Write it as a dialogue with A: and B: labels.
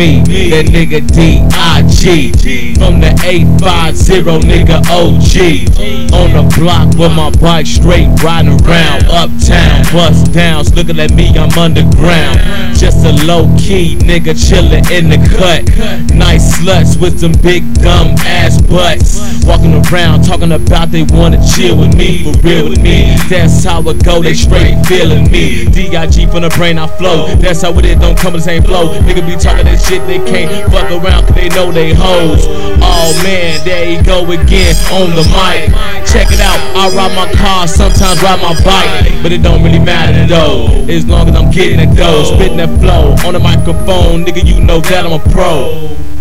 A: me, that nigga D.I.G. From the 850, nigga OG. On the block with my bike straight, riding around uptown, bust downs, looking at me, I'm underground. Just a low-key nigga chillin' in the cut. Nice sluts with some big dumb ass butts. Walking around talking about they wanna chill with me, for real with me. That's how it go, they straight feeling me. D.I.G. from the brain I flow. That's how it is, don't come in the same flow. Nigga be talking that shit, they can't fuck around cause they know they hoes. Oh man, there you go again on the mic. Check it out, I ride my car, sometimes ride my bike, but it don't really matter though, as long as I'm getting it though. Spitting that flow on the microphone, nigga, you know that I'm a pro.